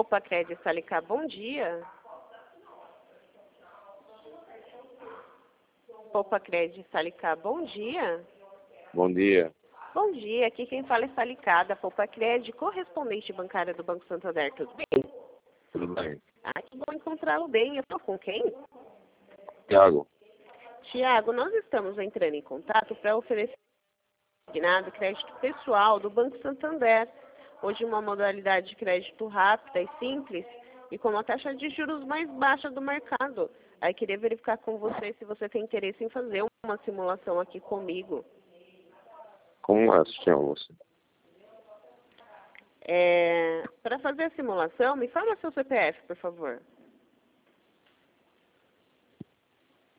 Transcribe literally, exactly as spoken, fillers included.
Poupa Crédito Salicá, bom dia. Poupa Crédito Salicá, bom dia. Bom dia. Bom dia, aqui quem fala é Salicá, da Poupa Crédito, correspondente bancária do Banco Santander, tudo bem? Tudo bem? Ah, que bom encontrá-lo bem. Eu estou com quem? Tiago, Tiago, nós estamos entrando em contato para oferecer designado crédito pessoal do Banco Santander. Hoje uma modalidade de crédito rápida e simples e com uma taxa de juros mais baixa do mercado. Aí queria verificar com você se você tem interesse em fazer uma simulação aqui comigo. como é, se chama você? É, para fazer a simulação, me fala seu C P F, por favor.